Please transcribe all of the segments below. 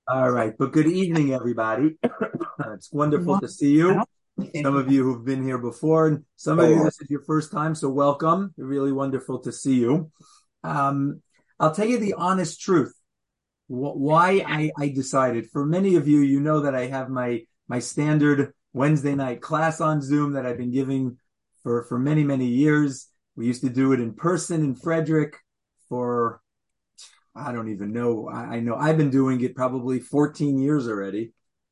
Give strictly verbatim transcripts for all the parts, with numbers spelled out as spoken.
All right, but good evening, everybody. It's wonderful to see you. Some of you who've been here before, and some of you, this is your first time, so welcome. Really wonderful to see you. Um, I'll tell you the honest truth. Wh- Why I, I decided. For many of you, you know that I have my my standard Wednesday night class on Zoom that I've been giving for for many many years. We used to do it in person in Frederick for I don't even know. I, I know I've been doing it probably fourteen years already.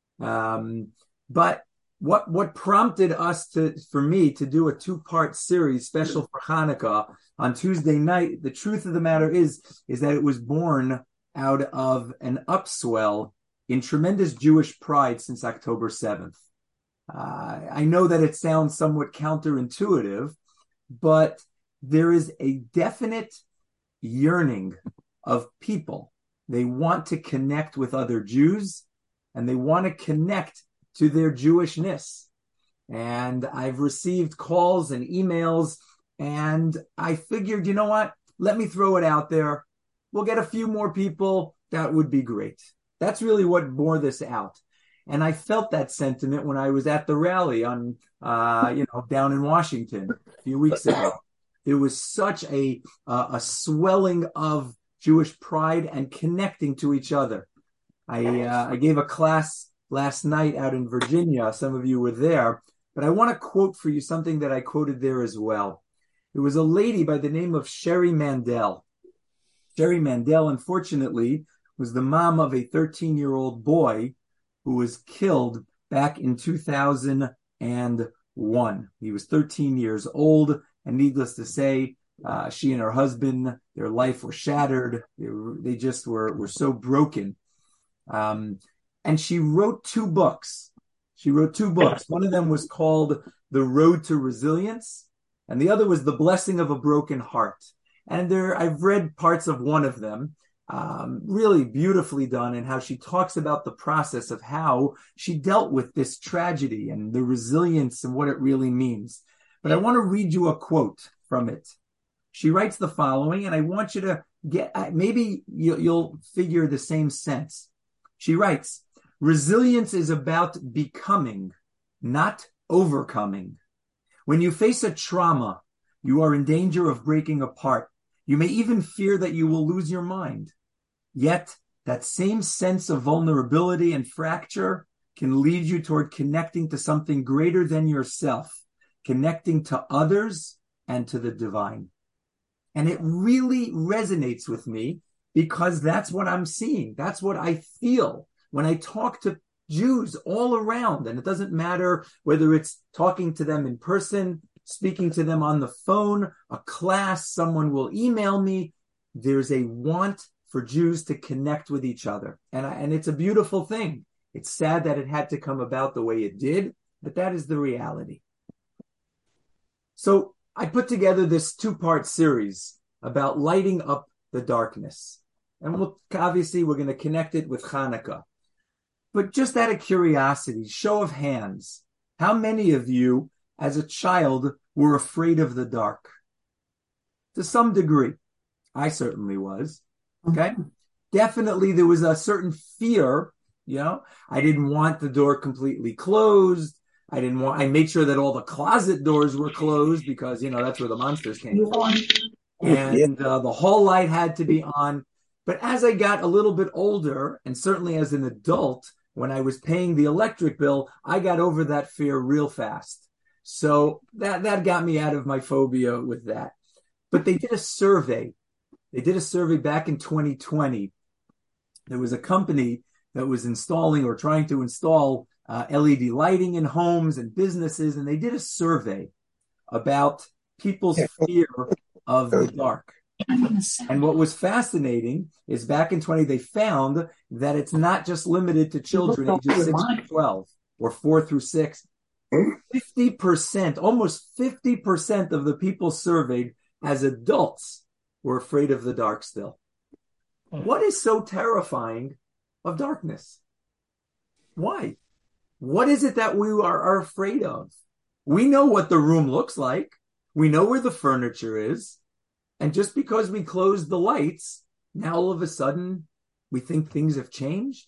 Um, but what what prompted us to for me to do a two part series special for Hanukkah on Tuesday night? The truth of the matter is is that it was born out of an upswell in tremendous Jewish pride since October seventh. Uh, I know that it sounds somewhat counterintuitive, but there is a definite yearning of people. They want to connect with other Jews and they want to connect to their Jewishness. And I've received calls and emails, and I figured, you know what? Let me throw it out there. We'll get a few more people. That would be great. That's really what bore this out. And I felt that sentiment when I was at the rally on, uh, you know, down in Washington a few weeks ago. There was such a uh, a swelling of Jewish pride and connecting to each other. I uh, I gave a class last night out in Virginia. Some of you were there, but I want to quote for you something that I quoted there as well. It was a lady by the name of Sherry Mandel. Sherry Mandel, unfortunately, was the mom of a thirteen-year-old boy who was killed back in two thousand one. He was thirteen years old, and needless to say, uh, she and her husband, their life was shattered. They, were, they just were, were so broken. Um, and she wrote two books. She wrote two books. One of them was called The Road to Resilience, and the other was The Blessing of a Broken Heart. And there, I've read parts of one of them, um, really beautifully done, and how she talks about the process of how she dealt with this tragedy and the resilience and what it really means. But I want to read you a quote from it. She writes the following, and I want you to get, maybe you'll figure the same sense. She writes, resilience is about becoming, not overcoming. When you face a trauma, you are in danger of breaking apart. You may even fear that you will lose your mind. Yet, that same sense of vulnerability and fracture can lead you toward connecting to something greater than yourself, connecting to others and to the divine. And it really resonates with me because that's what I'm seeing. That's what I feel when I talk to Jews all around. And it doesn't matter whether it's talking to them in person, speaking to them on the phone, a class, someone will email me. There's a want for Jews to connect with each other. And, I, and it's a beautiful thing. It's sad that it had to come about the way it did, but that is the reality. So I put together this two-part series about lighting up the darkness. And we'll, obviously, we're going to connect it with Hanukkah. But just out of curiosity, show of hands, how many of you, as a child, were afraid of the dark? To some degree. I certainly was. Okay? Mm-hmm. Definitely there was a certain fear, you know. I didn't want the door completely closed. I didn't want, I made sure that all the closet doors were closed because, you know, that's where the monsters came from. And uh, the hall light had to be on. But as I got a little bit older, and certainly as an adult, when I was paying the electric bill, I got over that fear real fast. So that, that got me out of my phobia with that. But they did a survey. They did a survey back in twenty twenty. There was a company that was installing or trying to install uh, L E D lighting in homes and businesses, and they did a survey about people's fear of the dark. And what was fascinating is back in twenty, they found that it's not just limited to children ages six to twelve or four through six. fifty percent, almost fifty percent of the people surveyed as adults were afraid of the dark still. What is so terrifying of darkness? Why? What is it that we are, are afraid of? We know what the room looks like. We know where the furniture is. And just because we closed the lights, now all of a sudden we think things have changed.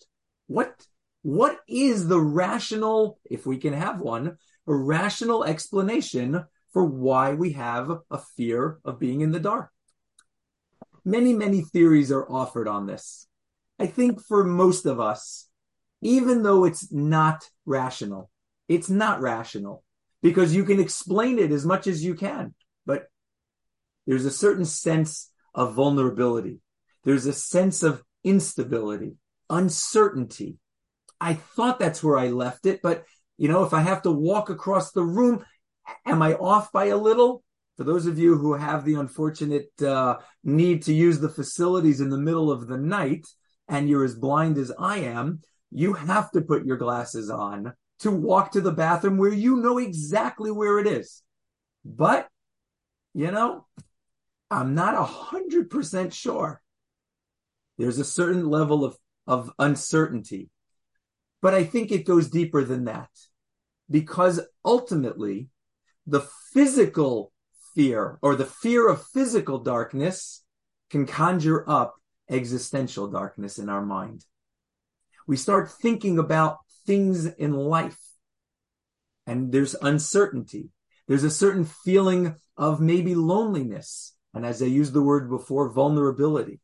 What, what is the rational, if we can have one, a rational explanation for why we have a fear of being in the dark? Many, many theories are offered on this. I think for most of us, even though it's not rational, it's not rational because you can explain it as much as you can, but there's a certain sense of vulnerability. There's a sense of instability, uncertainty. I thought that's where I left it, but you know, if I have to walk across the room, am I off by a little? For those of you who have the unfortunate uh, need to use the facilities in the middle of the night, and you're as blind as I am, you have to put your glasses on to walk to the bathroom where you know exactly where it is. But, you know, I'm not one hundred percent sure. There's a certain level of, of uncertainty. But I think it goes deeper than that. Because ultimately, the physical fear or the fear of physical darkness can conjure up existential darkness in our mind. We start thinking about things in life, and there's uncertainty. There's a certain feeling of maybe loneliness, and as I used the word before, vulnerability.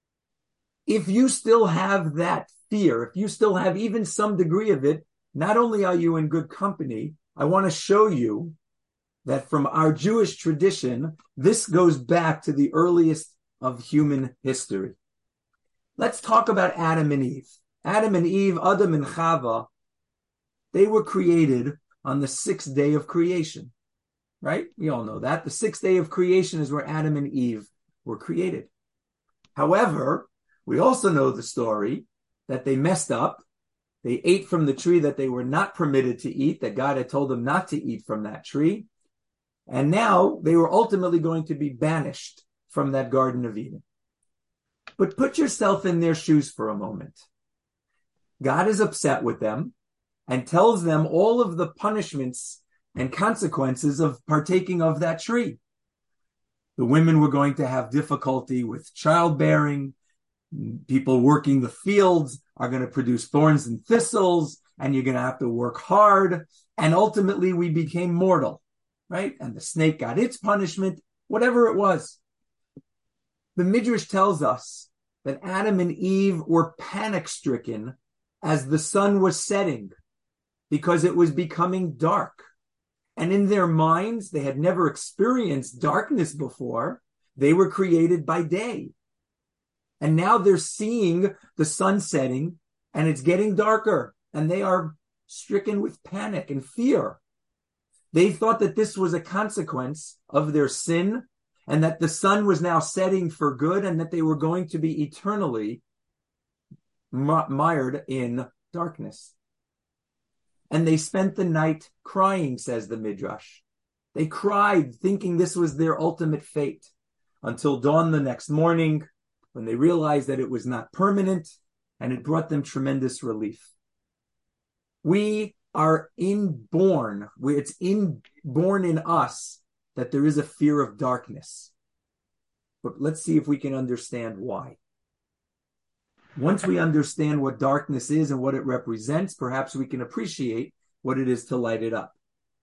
If you still have that fear, if you still have even some degree of it, not only are you in good company, I want to show you that from our Jewish tradition, this goes back to the earliest of human history. Let's talk about Adam and Eve. Adam and Eve, Adam and Chava, they were created on the sixth day of creation, right? We all know that. The sixth day of creation is where Adam and Eve were created. However, we also know the story that they messed up. They ate from the tree that they were not permitted to eat, that God had told them not to eat from that tree. And now they were ultimately going to be banished from that Garden of Eden. But put yourself in their shoes for a moment. God is upset with them and tells them all of the punishments and consequences of partaking of that tree. The women were going to have difficulty with childbearing. People working the fields are going to produce thorns and thistles, and you're going to have to work hard. And ultimately, we became mortal, right? And the snake got its punishment, whatever it was. The Midrash tells us that Adam and Eve were panic-stricken as the sun was setting because it was becoming dark. And in their minds, they had never experienced darkness before. They were created by day. And now they're seeing the sun setting and it's getting darker, and they are stricken with panic and fear. They thought that this was a consequence of their sin and that the sun was now setting for good and that they were going to be eternally mired in darkness. And they spent the night crying, says the Midrash. They cried thinking this was their ultimate fate until dawn the next morning, when they realized that it was not permanent, and it brought them tremendous relief. We are inborn, it's inborn in us that there is a fear of darkness. But let's see if we can understand why. Once we understand what darkness is and what it represents, perhaps we can appreciate what it is to light it up.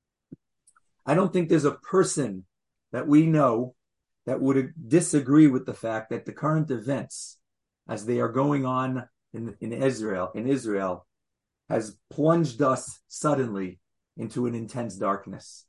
I don't think there's a person that we know that would disagree with the fact that the current events, as they are going on in, in Israel, in Israel, has plunged us suddenly into an intense darkness.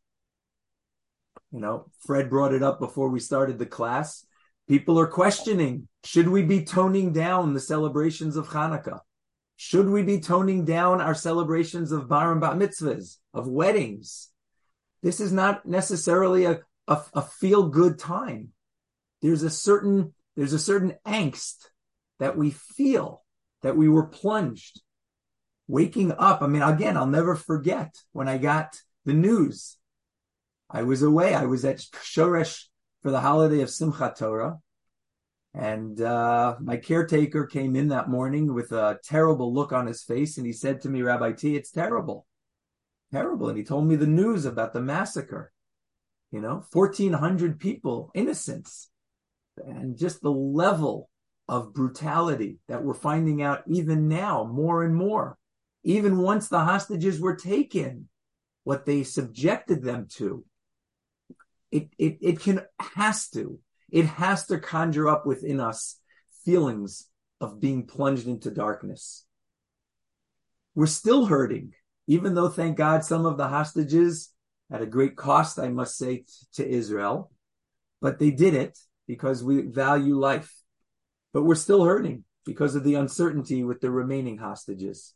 You know, Fred brought it up before we started the class. People are questioning, should we be toning down the celebrations of Hanukkah? Should we be toning down our celebrations of bar and bat mitzvahs, of weddings? This is not necessarily a A, a feel-good time. There's a certain there's a certain angst that we feel, that we were plunged. Waking up, I mean, again, I'll never forget when I got the news. I was away. I was at Shoresh for the holiday of Simchat Torah, and uh, my caretaker came in that morning with a terrible look on his face, and he said to me, Rabbi T, it's terrible, terrible. And he told me the news about the massacre. You know, fourteen hundred people, innocents, and just the level of brutality that we're finding out even now more and more. Even once the hostages were taken, what they subjected them to, it, it, it can, has to, it has to conjure up within us feelings of being plunged into darkness. We're still hurting, even though, thank God, some of the hostages, at a great cost, I must say, t- to Israel, but they did it because we value life. But we're still hurting because of the uncertainty with the remaining hostages.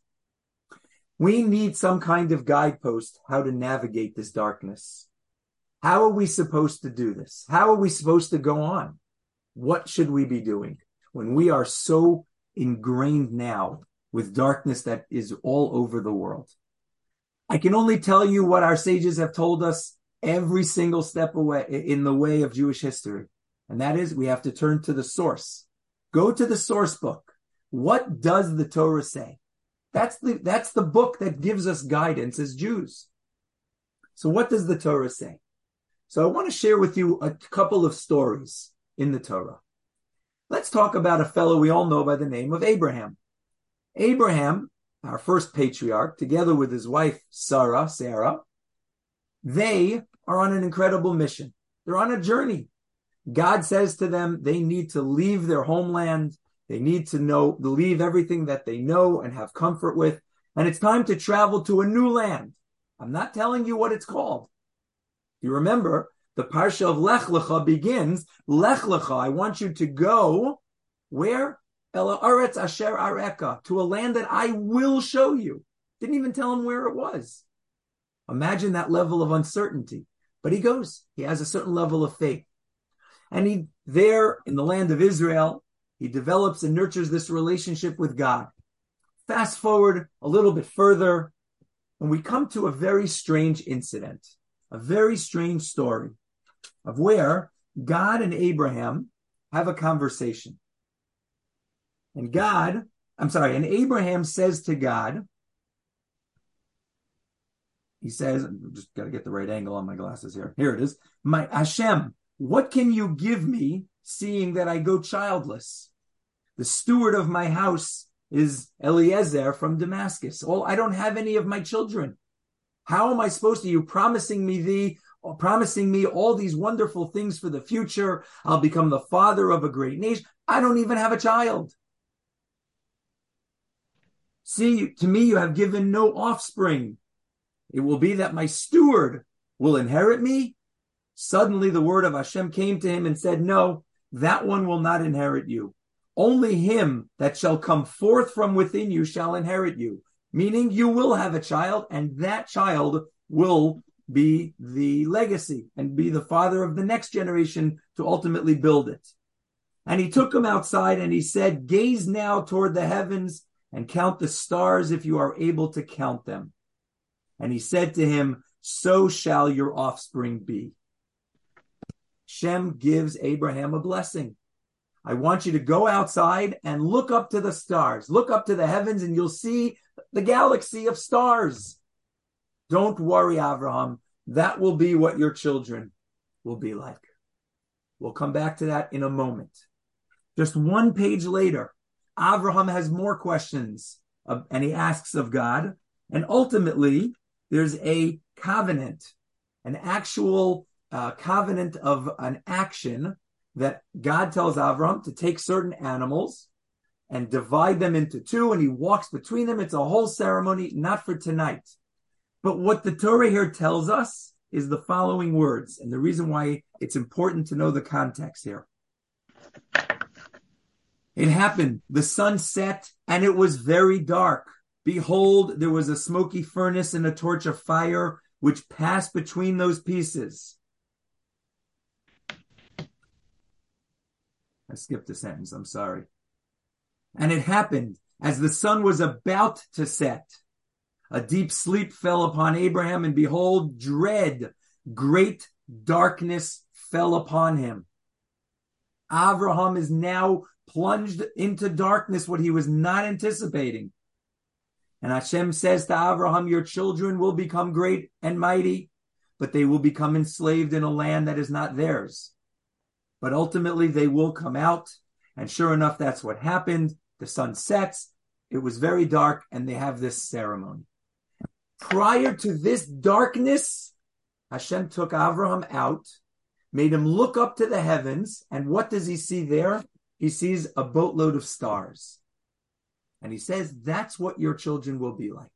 We need some kind of guidepost how to navigate this darkness. How are we supposed to do this? How are we supposed to go on? What should we be doing when we are so ingrained now with darkness that is all over the world? I can only tell you what our sages have told us every single step away in the way of Jewish history. And that is, we have to turn to the source. Go to the source book. What does the Torah say? That's the, that's the book that gives us guidance as Jews. So what does the Torah say? So I want to share with you a couple of stories in the Torah. Let's talk about a fellow we all know by the name of Abraham. Abraham, our first patriarch, together with his wife, Sarah, Sarah, they are on an incredible mission. They're on a journey. God says to them, they need to leave their homeland. They need to know, leave everything that they know and have comfort with. And it's time to travel to a new land. I'm not telling you what it's called. You remember, the Parsha of Lech Lecha begins, Lech Lecha, I want you to go, where? El Haaretz Asher Areka, to a land that I will show you. Didn't even tell him where it was. Imagine that level of uncertainty. But he goes. He has a certain level of faith. And he, there in the land of Israel, he develops and nurtures this relationship with God. Fast forward a little bit further, and we come to a very strange incident, a very strange story of where God and Abraham have a conversation. And God, I'm sorry, and Abraham says to God, he says, I'm just got to get the right angle on my glasses here. Here it is. My Hashem, what can you give me seeing that I go childless? The steward of my house is Eliezer from Damascus. Oh, I don't have any of my children. How am I supposed to, you promising me thee, promising me all these wonderful things for the future. I'll become the father of a great nation. I don't even have a child. See, to me, you have given no offspring. It will be that my steward will inherit me. Suddenly the word of Hashem came to him and said, no, that one will not inherit you. Only him that shall come forth from within you shall inherit you. Meaning you will have a child, and that child will be the legacy and be the father of the next generation to ultimately build it. And he took him outside and he said, gaze now toward the heavens and count the stars if you are able to count them. And he said to him, so shall your offspring be. Shem gives Abraham a blessing. I want you to go outside and look up to the stars. Look up to the heavens and you'll see the galaxy of stars. Don't worry, Abraham. That will be what your children will be like. We'll come back to that in a moment. Just one page later, Abraham has more questions of, and he asks of God. And ultimately, there's a covenant, an actual uh, covenant of an action that God tells Abraham to take certain animals and divide them into two, and he walks between them. It's a whole ceremony, not for tonight. But what the Torah here tells us is the following words, and the reason why it's important to know the context here. It happened, the sun set, and it was very dark. Behold, there was a smoky furnace and a torch of fire, which passed between those pieces. I skipped a sentence, I'm sorry. And it happened, as the sun was about to set, a deep sleep fell upon Abraham, and behold, dread, great darkness fell upon him. Abraham is now plunged into darkness, what he was not anticipating. And Hashem says to Abraham, your children will become great and mighty, but they will become enslaved in a land that is not theirs. But ultimately they will come out And sure enough, that's what happened. The sun sets. It was very dark, and they have this ceremony. Prior to this darkness, Hashem took Avraham out, made him look up to the heavens, and what does he see there? He sees a boatload of stars. And he says, that's what your children will be like.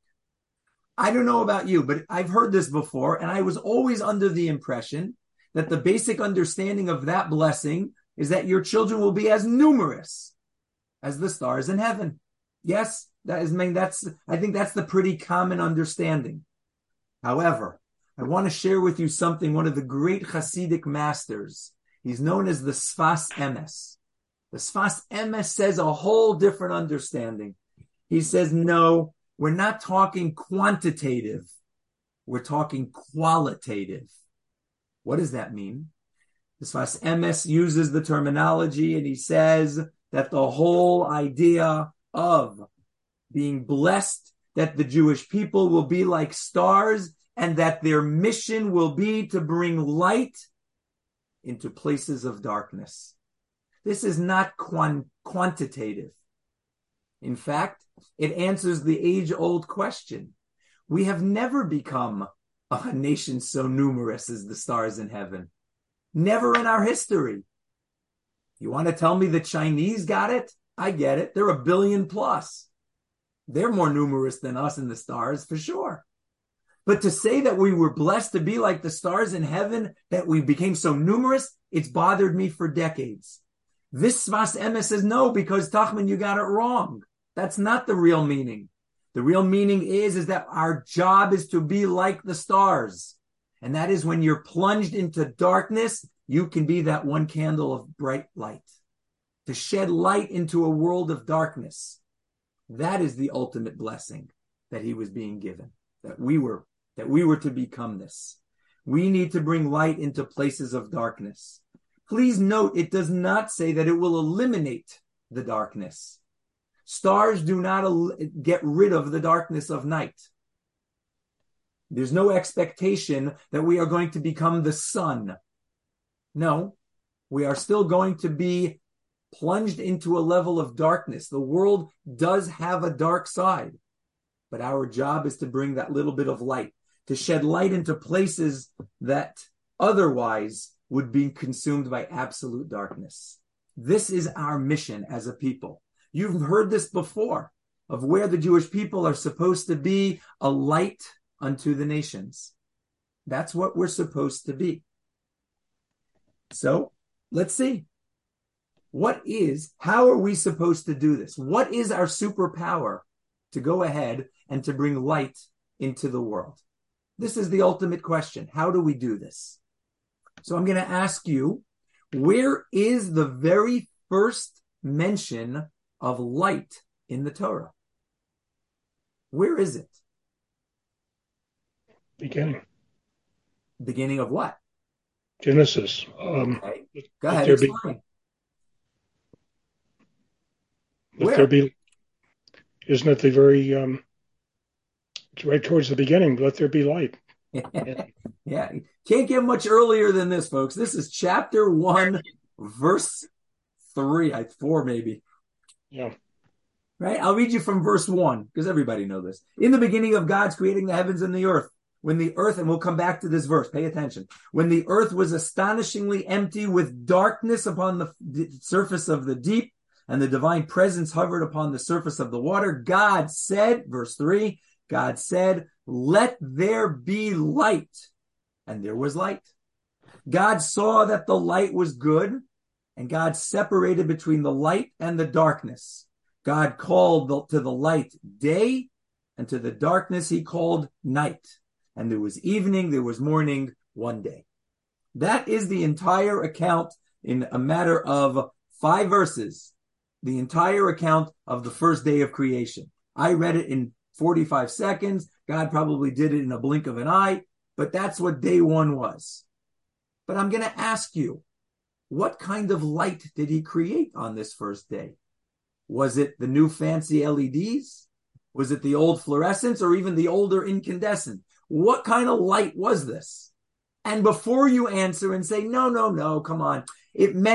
I don't know about you, but I've heard this before, and I was always under the impression that the basic understanding of that blessing is that your children will be as numerous as the stars in heaven. Yes, that is, I mean, that's, I think that's the pretty common understanding. However, I want to share with you something, one of the great Hasidic masters. He's known as the Sfas Emes. The Sfas Emes says a whole different understanding. He says, no, we're not talking quantitative. We're talking qualitative. What does that mean? The Sfas Emes uses the terminology, and he says that the whole idea of being blessed, that the Jewish people will be like stars, and that their mission will be to bring light into places of darkness. This is not quant- quantitative. In fact, it answers the age-old question. We have never become a nation so numerous as the stars in heaven. Never in our history. You want to tell me the Chinese got it? I get it. They're a billion plus. They're more numerous than us in the stars, for sure. But to say that we were blessed to be like the stars in heaven, that we became so numerous, it's bothered me for decades. This Sfas Emes says, no, because Tachman, you got it wrong. That's not the real meaning. The real meaning is, is that our job is to be like the stars. And that is when you're plunged into darkness, you can be that one candle of bright light. To shed light into a world of darkness. That is the ultimate blessing that he was being given. That we were, that we were to become this. We need to bring light into places of darkness. Please note, it does not say that it will eliminate the darkness. Stars do not el- get rid of the darkness of night. There's no expectation that we are going to become the sun. No, we are still going to be plunged into a level of darkness. The world does have a dark side, but our job is to bring that little bit of light, to shed light into places that otherwise would be consumed by absolute darkness. This is our mission as a people. You've heard this before, of where the Jewish people are supposed to be a light unto the nations. That's what we're supposed to be. So let's see. What is, how are we supposed to do this? What is our superpower to go ahead and to bring light into the world? This is the ultimate question. How do we do this? So I'm going to ask you, where is the very first mention of light in the Torah? Where is it? Beginning. Beginning of what? Genesis. Um, okay. Go ahead, there explain. Be, let Where? there be, isn't it the very, um, it's right towards the beginning, let there be light. Yeah, can't get much earlier than this, folks. This is chapter one, verse three, I four maybe. Yeah. Right? I'll read you from verse one, because everybody knows this. In the beginning of God's creating the heavens and the earth, when the earth, and we'll come back to this verse, pay attention. When the earth was astonishingly empty with darkness upon the surface of the deep, and the divine presence hovered upon the surface of the water, God said, verse three, God said, let there be light. And there was light. God saw that the light was good, and God separated between the light and the darkness. God called the, to the light day, and to the darkness he called night. And there was evening, there was morning, one day. That is the entire account in a matter of five verses. The entire account of the first day of creation. I read it in forty-five seconds. God probably did it in a blink of an eye, but that's what day one was. But I'm going to ask you, what kind of light did he create on this first day? Was it the new fancy L E Ds? Was it the old fluorescents or even the older incandescent? What kind of light was this? And before you answer and say, no, no, no, come on. It meant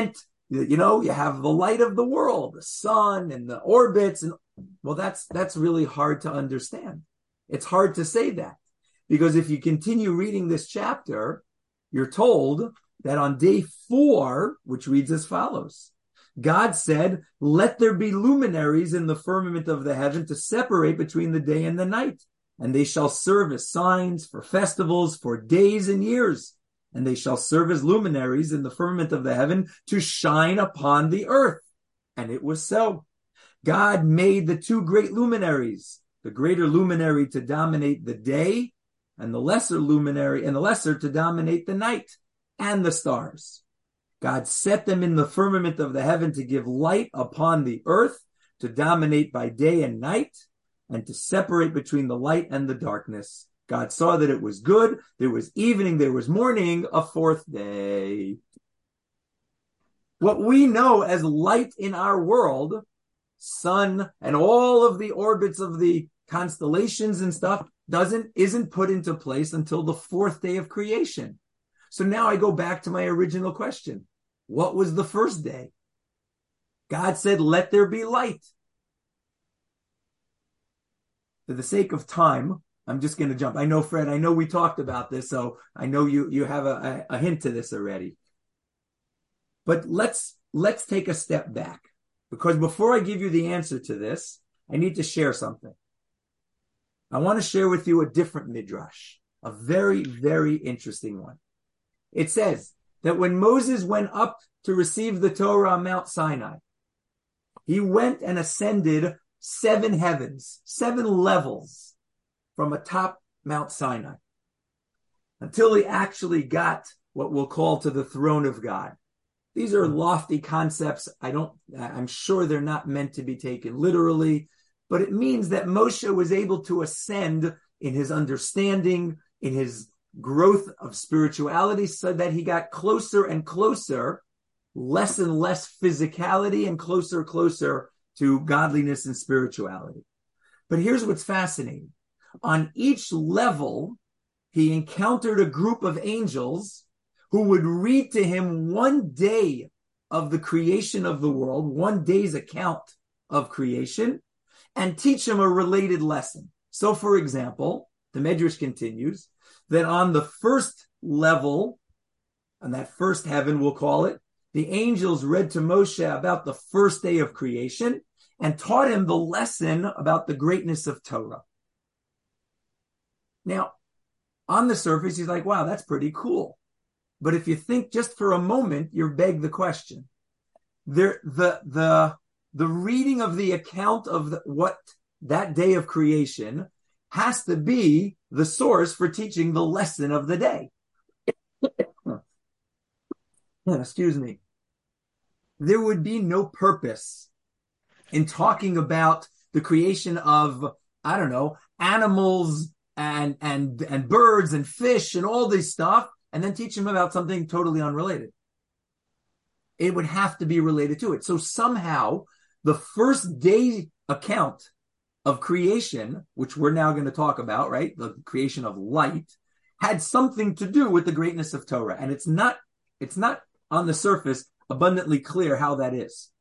you know, you have the light of the world, the sun and the orbits. And well, that's, that's really hard to understand. It's hard to say that because if you continue reading this chapter, you're told that on day four, which reads as follows, God said, let there be luminaries in the firmament of the heaven to separate between the day and the night. And they shall serve as signs for festivals, for days and years. And they shall serve as luminaries in the firmament of the heaven to shine upon the earth. And it was so. God made the two great luminaries, the greater luminary to dominate the day, and the lesser luminary, and the lesser to dominate the night and the stars. God set them in the firmament of the heaven to give light upon the earth, to dominate by day and night, and to separate between the light and the darkness. God saw that it was good. There was evening, there was morning, a fourth day. What we know as light in our world, sun and all of the orbits of the constellations and stuff, doesn't, isn't put into place until the fourth day of creation. So now I go back to my original question. What was the first day? God said, let there be light. For the sake of time, I'm just going to jump. I know, Fred, I know we talked about this, so I know you, you have a, a, a hint to this already. But let's, let's take a step back, because before I give you the answer to this, I need to share something. I want to share with you a different midrash, a very, very interesting one. It says that when Moses went up to receive the Torah on Mount Sinai, he went and ascended seven heavens, seven levels from atop Mount Sinai until he actually got what we'll call to the throne of God. These are lofty concepts. I don't, I'm sure they're not meant to be taken literally, but it means that Moshe was able to ascend in his understanding, in his growth of spirituality, so that he got closer and closer, less and less physicality, and closer and closer to godliness and spirituality. But here's what's fascinating. On each level, he encountered a group of angels who would read to him one day of the creation of the world, one day's account of creation, and teach him a related lesson. So, for example, the Medrash continues that on the first level, on that first heaven, we'll call it, the angels read to Moshe about the first day of creation and taught him the lesson about the greatness of Torah. Now, on the surface, he's like, wow, that's pretty cool. But if you think just for a moment, you're begged the question. There, the, the, the reading of the account of the, what that day of creation has to be the source for teaching the lesson of the day. Excuse me. There would be no purpose in talking about the creation of, I don't know, animals and, and, and birds and fish and all this stuff, and then teach them about something totally unrelated. It would have to be related to it. So somehow the first day account of creation, which we're now going to talk about, right? The creation of light, had something to do with the greatness of Torah. And it's not, it's not on the surface abundantly clear how that is.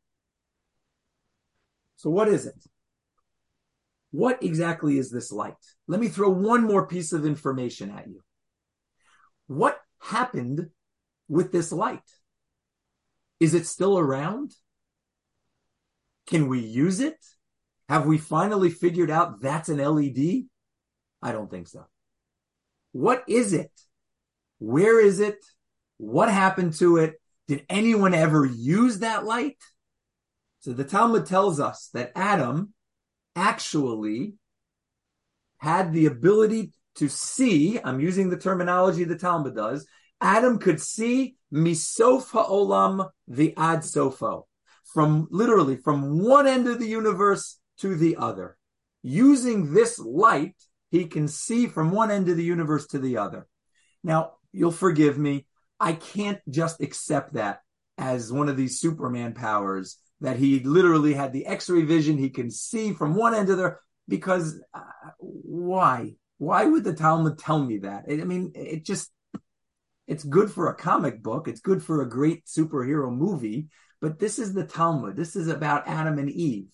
So what is it? What exactly is this light? Let me throw one more piece of information at you. What happened with this light? Is it still around? Can we use it? Have we finally figured out that's an L E D? I don't think so. What is it? Where is it? What happened to it? Did anyone ever use that light? So the Talmud tells us that Adam actually had the ability to see, I'm using the terminology the Talmud does, Adam could see misof ha'olam v'ad sofo, from literally from one end of the universe to the other. Using this light, he can see from one end of the universe to the other. Now, you'll forgive me, I can't just accept that as one of these Superman powers, that he literally had the X-ray vision, he can see from one end of the, because uh, why? Why would the Talmud tell me that? I mean, it just, it's good for a comic book. It's good for a great superhero movie. But this is the Talmud. This is about Adam and Eve.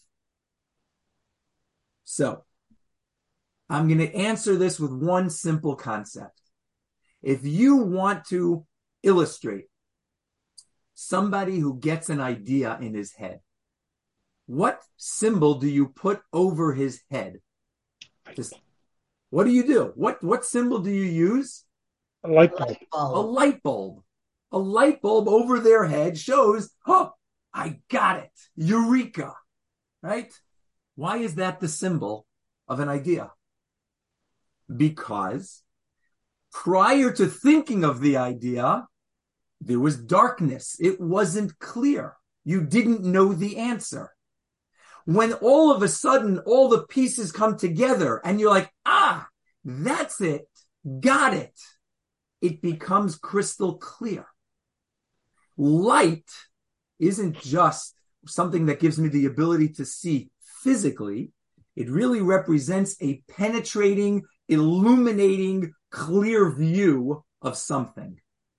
So I'm going to answer this with one simple concept. If you want to illustrate somebody who gets an idea in his head, what symbol do you put over his head? Just, what do you do? What, what symbol do you use? A light bulb. A light bulb. A light bulb over their head shows, oh, I got it. Eureka. Right? Why is that the symbol of an idea? Because prior to thinking of the idea, there was darkness. It wasn't clear. You didn't know the answer. When all of a sudden, all the pieces come together and you're like, ah, that's it. Got it. It becomes crystal clear. Light isn't just something that gives me the ability to see physically. It really represents a penetrating, illuminating, clear view of something.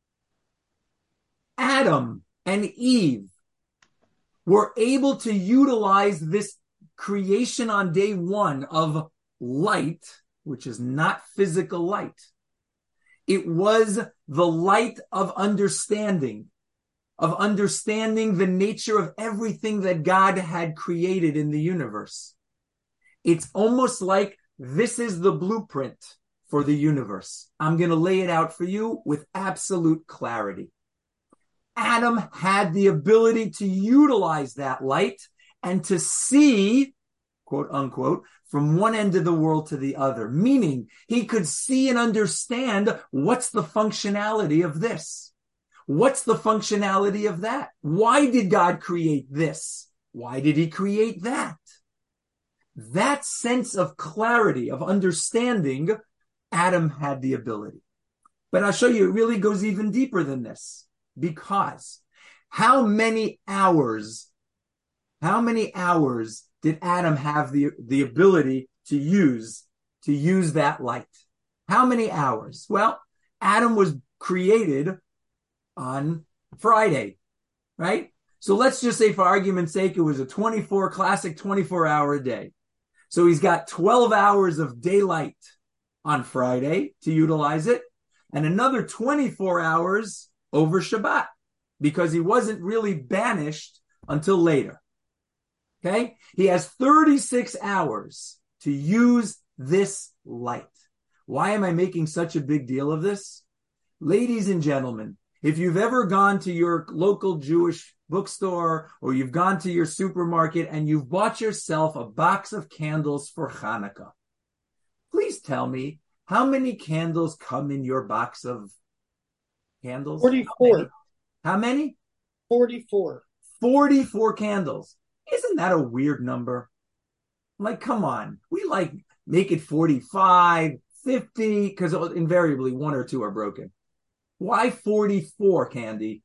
Adam and Eve were able to utilize this creation on day one of light, which is not physical light. It was the light of understanding, of understanding the nature of everything that God had created in the universe. It's almost like this is the blueprint for the universe. I'm going to lay it out for you with absolute clarity. Adam had the ability to utilize that light and to see, quote unquote, from one end of the world to the other, meaning he could see and understand what's the functionality of this. What's the functionality of that? Why did God create this? Why did he create that? That sense of clarity, of understanding, Adam had the ability. But I'll show you, it really goes even deeper than this. Because how many hours, how many hours did Adam have the, the ability to use, to use that light? How many hours? Well, Adam was created on Friday, right? So let's just say for argument's sake, it was a twenty-four, classic twenty-four hour day. So he's got twelve hours of daylight on Friday to utilize it, and another twenty-four hours over Shabbat, because he wasn't really banished until later. Okay? He has thirty-six hours to use this light. Why am I making such a big deal of this? Ladies and gentlemen, if you've ever gone to your local Jewish bookstore or you've gone to your supermarket and you've bought yourself a box of candles for Hanukkah, please tell me how many candles come in your box of candles? forty-four. How many? forty-four. forty-four candles. Isn't that a weird number? Like, come on. We like make it forty-five, fifty, because invariably one or two are broken. Why forty-four, Candy?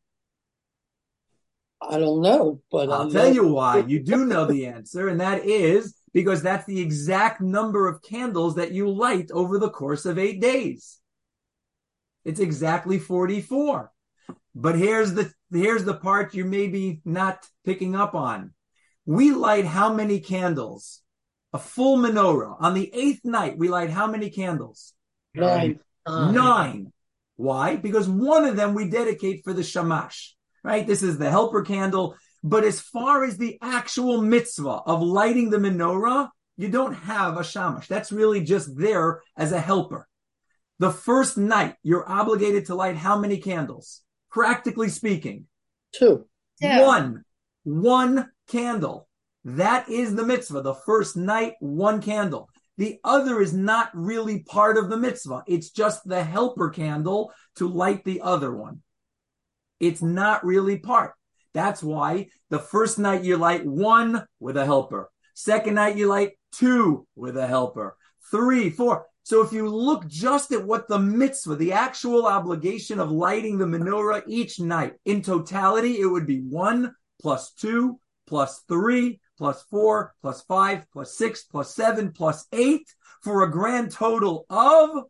I don't know, but I'll I'm tell not... you why. You do know the answer, and that is because that's the exact number of candles that you light over the course of eight days. It's exactly forty-four. But here's the here's the part you may be not picking up on. We light how many candles? A full menorah. On the eighth night, we light how many candles? Nine. Nine. Nine. Why? Because one of them we dedicate for the shamash, right? This is the helper candle. But as far as the actual mitzvah of lighting the menorah, you don't have a shamash. That's really just there as a helper. The first night, you're obligated to light how many candles? Practically speaking. Two. Two. One. One candle. That is the mitzvah. The first night, one candle. The other is not really part of the mitzvah. It's just the helper candle to light the other one. It's not really part. That's why the first night you light one with a helper. Second night you light two with a helper. Three, four. So if you look just at what the mitzvah, the actual obligation of lighting the menorah each night, in totality, it would be one plus two plus three plus four plus five plus six plus seven plus eight for a grand total of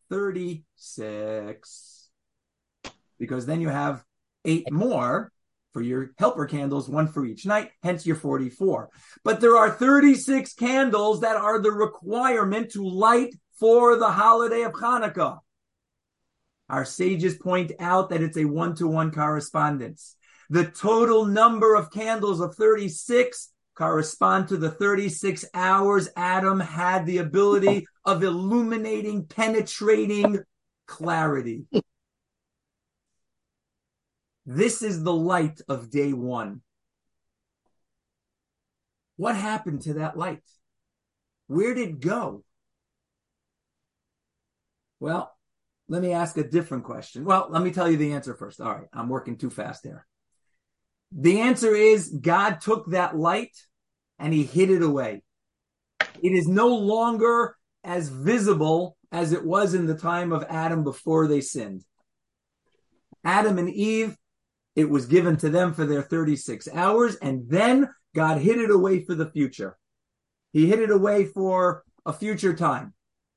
thirty-six. Because then you have eight more For your helper candles, one for each night, hence your forty-four. But there are thirty-six candles that are the requirement to light for the holiday of Hanukkah. Our sages point out that it's a one-to-one correspondence. The total number of candles of thirty-six correspond to the thirty-six hours Adam had the ability of illuminating, penetrating clarity. This is the light of day one. What happened to that light? Where did it go? Well, let me ask a different question. Well, let me tell you the answer first. All right, I'm working too fast there. The answer is God took that light and he hid it away. It is no longer as visible as it was in the time of Adam before they sinned. Adam and Eve, it was given to them for their thirty-six hours, and then God hid it away for the future. He hid it away for a future time.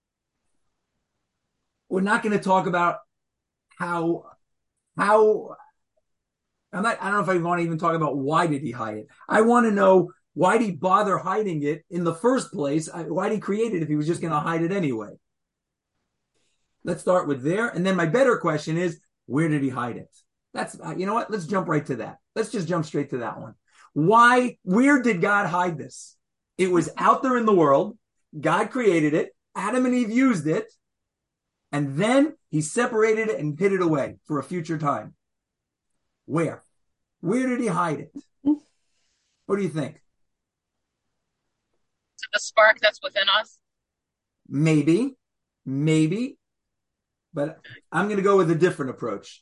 We're not going to talk about how, how, I'm not, I don't know if I want to even talk about why did he hide it. I want to know, why did he bother hiding it in the first place? Why did he create it if he was just going to hide it anyway? Let's start with there. And then my better question is, where did he hide it? That's, you know what? Let's jump right to that. Let's just jump straight to that one. Why, where did God hide this? It was out there in the world. God created it. Adam and Eve used it. And then he separated it and hid it away for a future time. Where? Where did he hide it? What do you think? The spark that's within us? Maybe. Maybe. But I'm going to go with a different approach.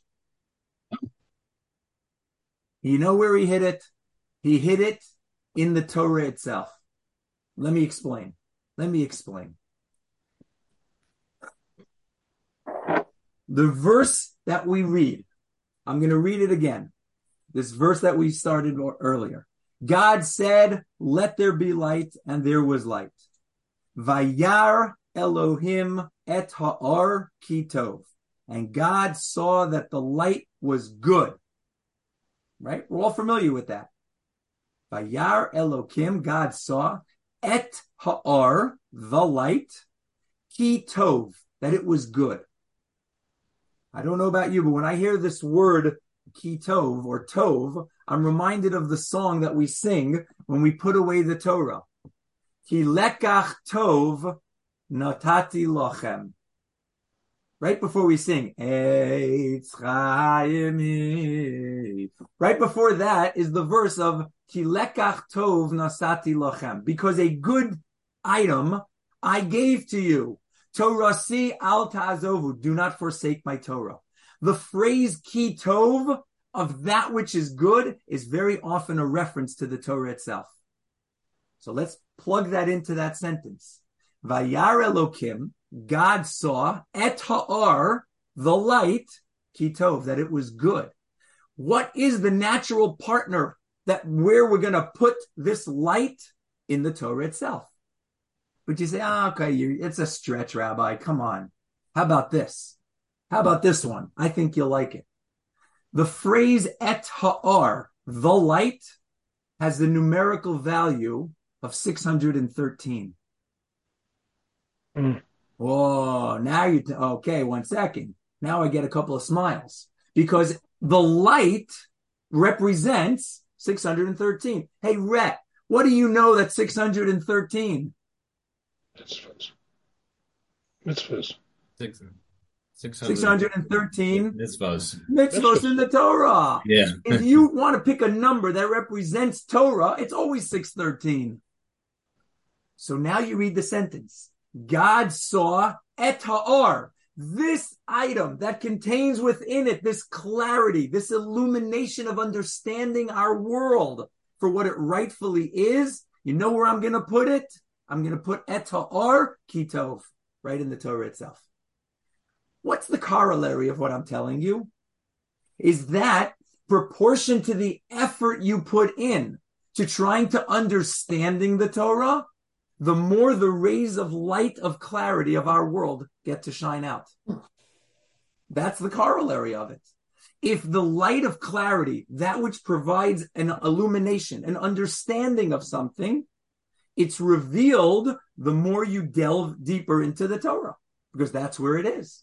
You know where he hid it? He hid it in the Torah itself. Let me explain. Let me explain. The verse that we read, I'm going to read it again. This verse that we started earlier. God said, let there be light, and there was light. Vayar Elohim et ha'or ki tov. And God saw that the light was good. Right? We're all familiar with that. Vayar Elohim, God saw, et ha'or, the light, ki tov, that it was good. I don't know about you, but when I hear this word, ki tov, or tov, I'm reminded of the song that we sing when we put away the Torah. Ki lekach tov natati lochem. Right before we sing, Eitz Chaim. Right before that is the verse of Ki lekach tov nasati lochem. Because a good item I gave to you. Torasi al ta'azovu. Do not forsake my Torah. The phrase Ki tov, of that which is good, is very often a reference to the Torah itself. So let's plug that into that sentence. Vayar Elokim, God saw, et ha'or, the light, ki tov, that it was good. What is the natural partner that where we're going to put this light? In the Torah itself. But you say, oh, okay, you, it's a stretch, Rabbi. Come on. How about this? How about this one? I think you'll like it. The phrase et ha'or, the light, has the numerical value of six hundred thirteen. Mm. Oh, now you, t- okay, one second. Now I get a couple of smiles because the light represents six hundred thirteen. Hey, Rhett, what do you know that's six hundred thirteen? Mitzvahs. Mitzvahs. Six, six six hundred thirteen mitzvahs. mitzvahs in the Torah. Yeah. If you want to pick a number that represents Torah, it's always six thirteen. So now you read the sentence. God saw et ha'or, this item that contains within it this clarity, this illumination of understanding our world for what it rightfully is. You know where I'm going to put it? I'm going to put et ha'or ki tov, right in the Torah itself. What's the corollary of what I'm telling you? Is that proportion to the effort you put in to trying to understanding the Torah, the more the rays of light of clarity of our world get to shine out. That's the corollary of it. If the light of clarity, that which provides an illumination, an understanding of something, it's revealed the more you delve deeper into the Torah, because that's where it is.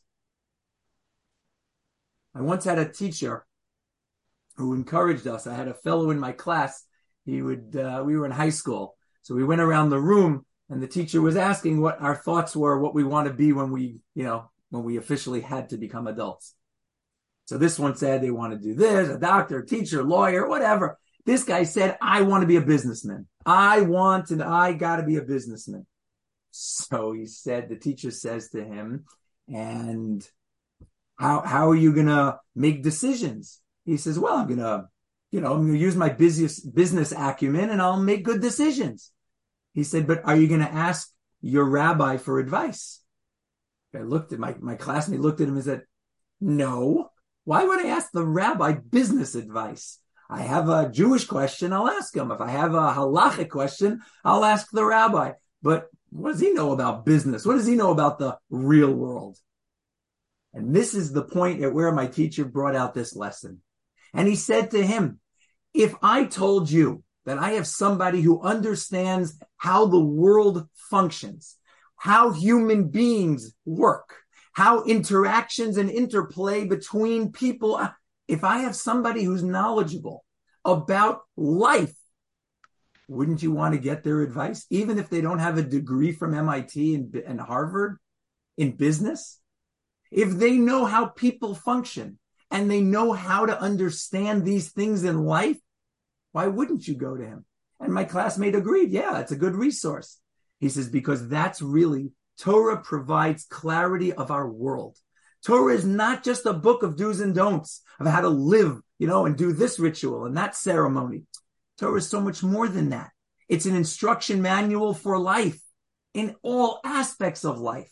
I once had a teacher who encouraged us. I had a fellow in my class. He would, uh, we were in high school. So we went around the room and the teacher was asking what our thoughts were, what we want to be when we, you know, when we officially had to become adults. So this one said they want to do this, a doctor, teacher, lawyer, whatever. This guy said, I want to be a businessman. I want and I got to be a businessman. So he said, the teacher says to him, and how, how are you going to make decisions? He says, well, I'm going to, you know, I'm going to use my business, business acumen and I'll make good decisions. He said, but are you going to ask your rabbi for advice? I looked at my, my classmate looked at him and said, no. Why would I ask the rabbi business advice? I have a Jewish question, I'll ask him. If I have a halachic question, I'll ask the rabbi. But what does he know about business? What does he know about the real world? And this is the point at where my teacher brought out this lesson. And he said to him, if I told you that I have somebody who understands how the world functions, how human beings work, how interactions and interplay between people, if I have somebody who's knowledgeable about life, wouldn't you want to get their advice, even if they don't have a degree from M I T and, and Harvard in business? If they know how people function and they know how to understand these things in life, why wouldn't you go to him? And my classmate agreed. Yeah, it's a good resource. He says, because that's really, Torah provides clarity of our world. Torah is not just a book of do's and don'ts of how to live, you know, and do this ritual and that ceremony. Torah is so much more than that. It's an instruction manual for life in all aspects of life.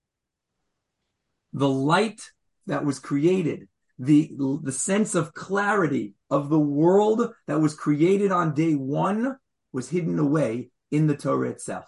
The light that was created, the, the sense of clarity of the world that was created on day one was hidden away in the Torah itself.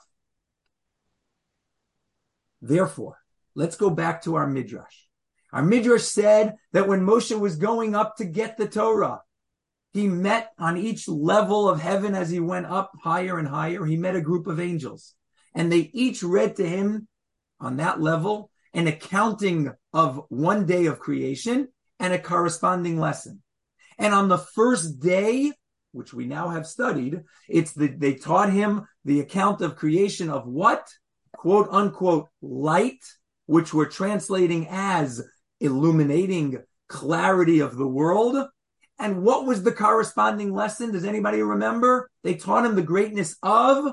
Therefore, let's go back to our Midrash. Our Midrash said that when Moshe was going up to get the Torah, he met on each level of heaven as he went up higher and higher, he met a group of angels. And they each read to him on that level an accounting of one day of creation and a corresponding lesson. And on the first day, which we now have studied, it's the, they taught him the account of creation of what? Quote unquote light, which we're translating as illuminating clarity of the world. And what was the corresponding lesson? Does anybody remember? They taught him the greatness of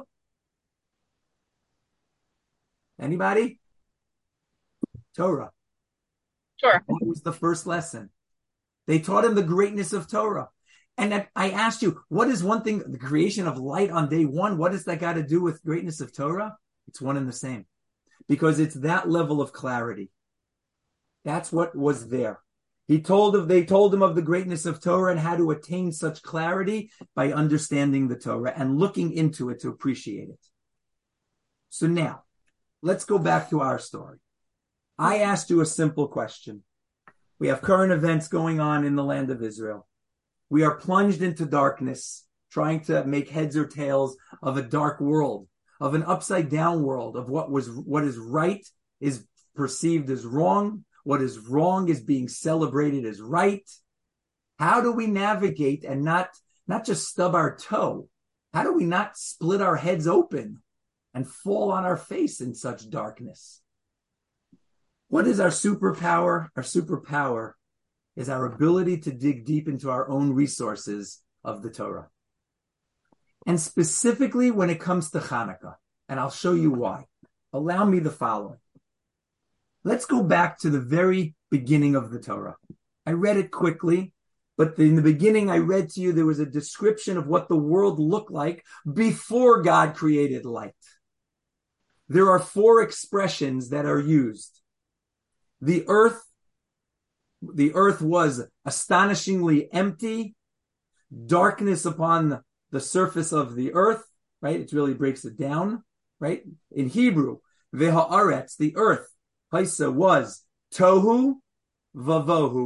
anybody? Torah. Sure. That was the first lesson. They taught him the greatness of Torah. And I asked you, what is one thing, the creation of light on day one, what does that got to do with greatness of Torah? It's one and the same. Because it's that level of clarity. That's what was there. He told of, they told him of the greatness of Torah and how to attain such clarity by understanding the Torah and looking into it to appreciate it. So now, let's go back to our story. I asked you a simple question. We have current events going on in the land of Israel. We are plunged into darkness, trying to make heads or tails of a dark world, of an upside down world, of what was, what is right is perceived as wrong. What is wrong is being celebrated as right. How do we navigate and not, not just stub our toe? How do we not split our heads open and fall on our face in such darkness? What is our superpower? Our superpower is our ability to dig deep into our own resources of the Torah. And specifically when it comes to Hanukkah, and I'll show you why. Allow me the following. Let's go back to the very beginning of the Torah. I read it quickly, but in the beginning I read to you there was a description of what the world looked like before God created light. There are four expressions that are used. The earth, the earth was astonishingly empty, darkness upon the surface of the earth, right? It really breaks it down, right? In Hebrew, v'ha'aretz, the earth, Haisa was tohu, vavohu,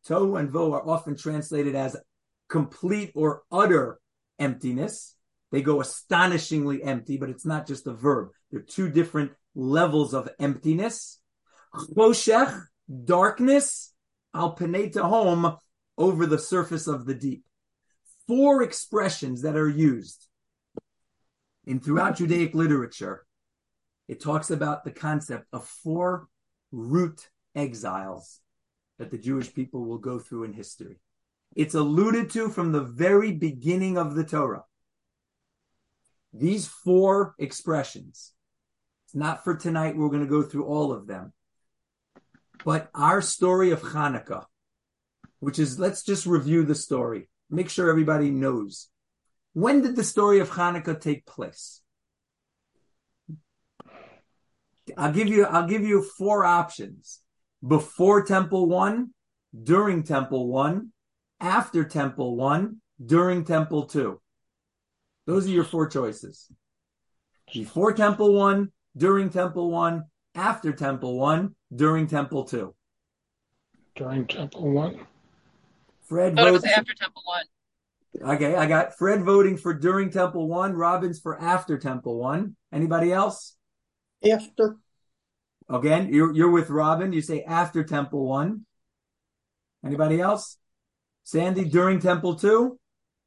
Tohu and Vohu are often translated as complete or utter emptiness. They go astonishingly empty, but it's not just a verb. They're two different levels of emptiness. Choshech, darkness, al penei tehom, over the surface of the deep. Four expressions that are used in throughout Judaic literature. It talks about the concept of four root exiles that the Jewish people will go through in history. It's alluded to from the very beginning of the Torah. These four expressions. It's not for tonight. We're going to go through all of them. But our story of Hanukkah, which is, let's just review the story. Make sure everybody knows. When did the story of Hanukkah take place? I'll give you, I'll give you four options. Before Temple One, during Temple One, after Temple One, during Temple Two. Those are your four choices. Before Temple One, during Temple One, after Temple One, during Temple Two. During Temple One. Fred I thought it votes was after Temple One. Okay, I got Fred voting for during Temple One, Robbins for after Temple One. Anybody else? After. Again, you're you're with Robin. You say after Temple One. Anybody else? Sandy, during Temple Two?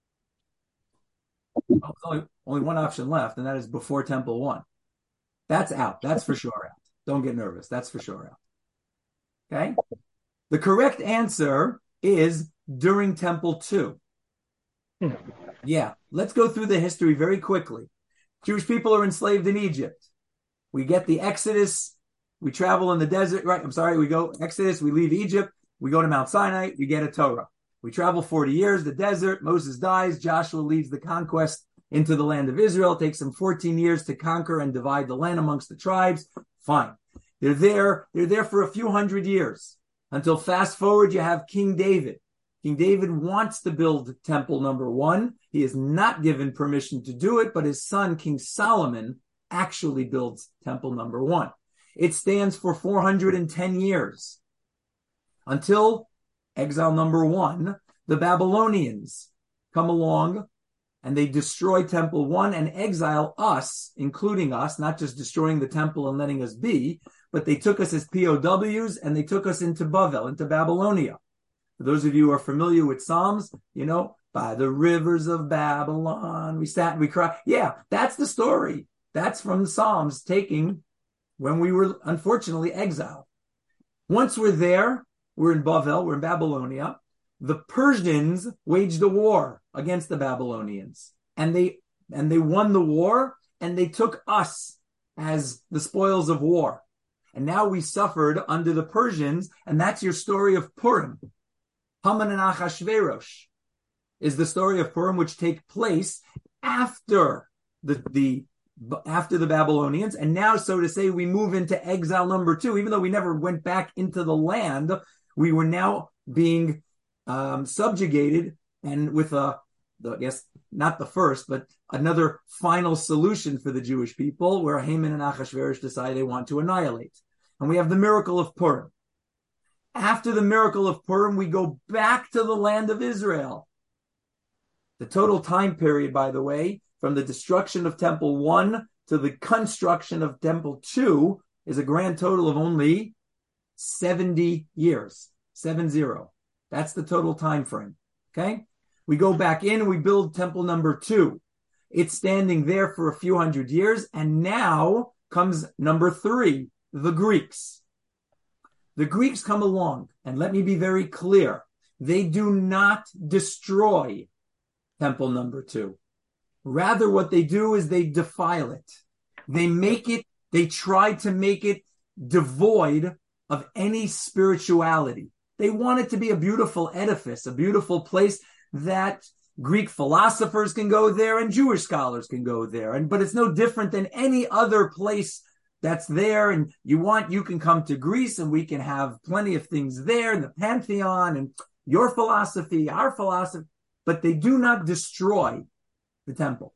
Oh, there's only, only one option left, and that is before Temple One. That's out. That's for sure out. Don't get nervous. That's for sure out. Okay? The correct answer is during Temple Two. Hmm. Yeah, let's go through the history very quickly. Jewish people are enslaved in Egypt. We get the Exodus. We travel in the desert, right? I'm sorry, we go Exodus, we leave Egypt, we go to Mount Sinai, we get a Torah. We travel forty years, the desert, Moses dies, Joshua leads the conquest into the land of Israel. It takes them fourteen years to conquer and divide the land amongst the tribes. Fine. They're there, they're there for a few hundred years until fast forward, you have King David. King David wants to build temple number one. He is not given permission to do it, but his son, King Solomon, actually builds temple number one. It stands for four hundred ten years until exile number one. The Babylonians come along and they destroy temple one and exile us, including us, not just destroying the temple and letting us be, but they took us as P O Ws and they took us into Bavel, into Babylonia. For those of you who are familiar with Psalms, you know, by the rivers of Babylon, we sat and we cried. Yeah, that's the story. That's from the Psalms, taking when we were unfortunately exiled. Once we're there, we're in Bavel, we're in Babylonia. The Persians waged a war against the Babylonians, and they and they won the war, and they took us as the spoils of war. And now we suffered under the Persians, and that's your story of Purim. Haman and Achashverosh is the story of Purim, which take place after the the after the Babylonians. And now, so to say, we move into exile number two. Even though we never went back into the land, we were now being um, subjugated, and with a, the, I guess, not the first, but another final solution for the Jewish people, where Haman and Achashverosh decide they want to annihilate. And we have the miracle of Purim. After the miracle of Purim, we go back to the land of Israel. The total time period, by the way, from the destruction of Temple One to the construction of Temple Two is a grand total of only seventy years. Seven zero. That's the total time frame. Okay? We go back in, we build Temple number two. It's standing there for a few hundred years, and now comes number three, the Greeks. The Greeks come along, and let me be very clear. They do not destroy Temple number two. Rather, what they do is they defile it. They make it, they try to make it devoid of any spirituality. They want it to be a beautiful edifice, a beautiful place that Greek philosophers can go there and Jewish scholars can go there. And but it's no different than any other place that's there. And you want, you can come to Greece and we can have plenty of things there, and the Pantheon and your philosophy, our philosophy, but they do not destroy the temple.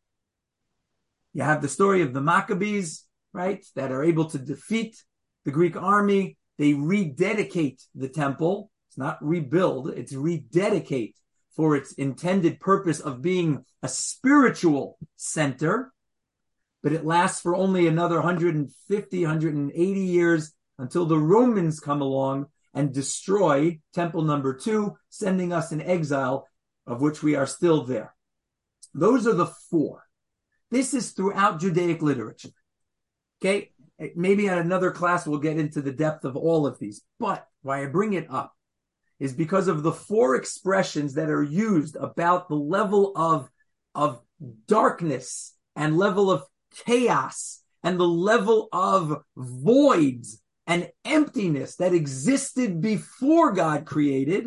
You have the story of the Maccabees, right, that are able to defeat the Greek army. They rededicate the temple It's not rebuild, it's rededicate for its intended purpose of being a spiritual center. But it lasts for only another one hundred fifty, one hundred eighty years until the Romans come along and destroy temple number two, sending us in exile, of which we are still there. Those are the four. This is throughout Judaic literature. Okay, maybe at another class we'll get into the depth of all of these. But why I bring it up is because of the four expressions that are used about the level of, of darkness and level of chaos and the level of voids and emptiness that existed before God created.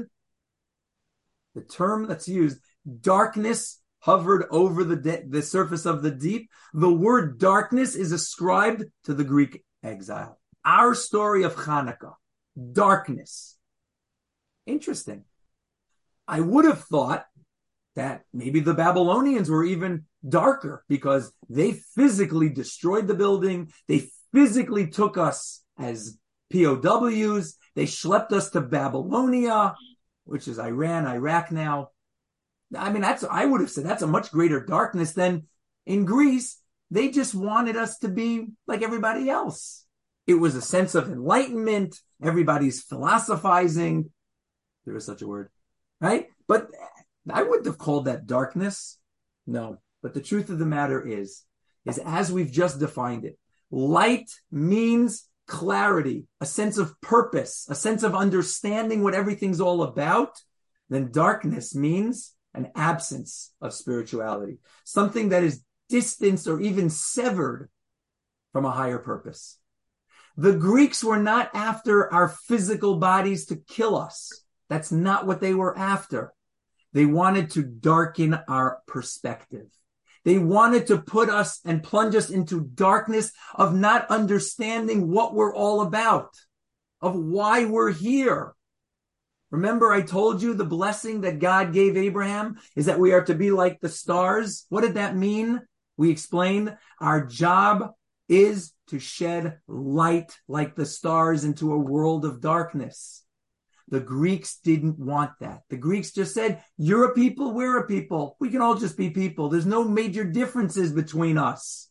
The term that's used, darkness hovered over the de- the surface of the deep. The word darkness is ascribed to the Greek exile. Our story of Hanukkah, darkness. Interesting. I would have thought that maybe the Babylonians were even darker because they physically destroyed the building. They physically took us as P O Ws. They schlepped us to Babylonia, which is Iran, Iraq now. I mean, that's, I would have said that's a much greater darkness than in Greece. They just wanted us to be like everybody else. It was a sense of enlightenment. Everybody's philosophizing. There is such a word, right? But I wouldn't have called that darkness. No. But the truth of the matter is, is as we've just defined it, light means clarity, a sense of purpose, a sense of understanding what everything's all about. Then darkness means an absence of spirituality, something that is distanced or even severed from a higher purpose. The Greeks were not after our physical bodies to kill us. That's not what they were after. They wanted to darken our perspective. They wanted to put us and plunge us into darkness of not understanding what we're all about, of why we're here. Remember, I told you the blessing that God gave Abraham is that we are to be like the stars. What did that mean? We explained our job is to shed light like the stars into a world of darkness. The Greeks didn't want that. The Greeks just said, you're a people, we're a people. We can all just be people. There's no major differences between us.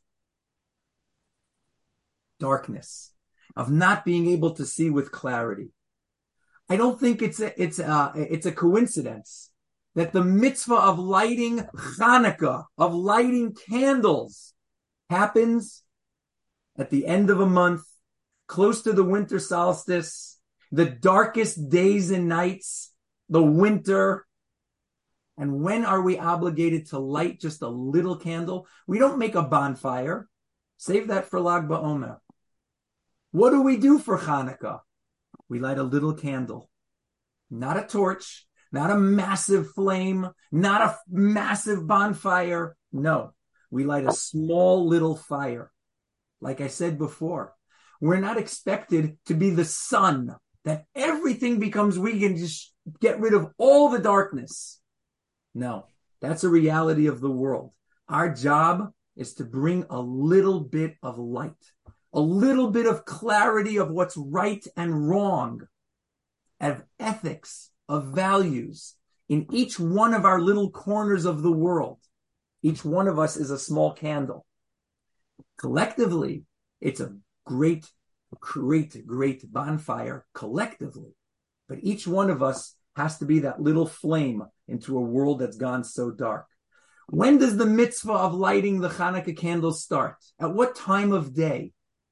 Darkness, of not being able to see with clarity. I don't think it's a, it's a, it's a coincidence that the mitzvah of lighting Hanukkah, of lighting candles, happens at the end of a month, close to the winter solstice, the darkest days and nights, the winter. And when are we obligated to light just a little candle? We don't make a bonfire. Save that for Lag BaOmer. What do we do for Hanukkah? We light a little candle. Not a torch, not a massive flame, not a massive bonfire. No, we light a small little fire. Like I said before, we're not expected to be the sun, that everything becomes, we can just get rid of all the darkness. No, that's a reality of the world. Our job is to bring a little bit of light, a little bit of clarity of what's right and wrong, of ethics, of values in each one of our little corners of the world. Each one of us is a small candle. Collectively, it's a great Great, great bonfire collectively. But each one of us has to be that little flame into a world that's gone so dark. When does the mitzvah of lighting the Hanukkah candles start? At what time of day?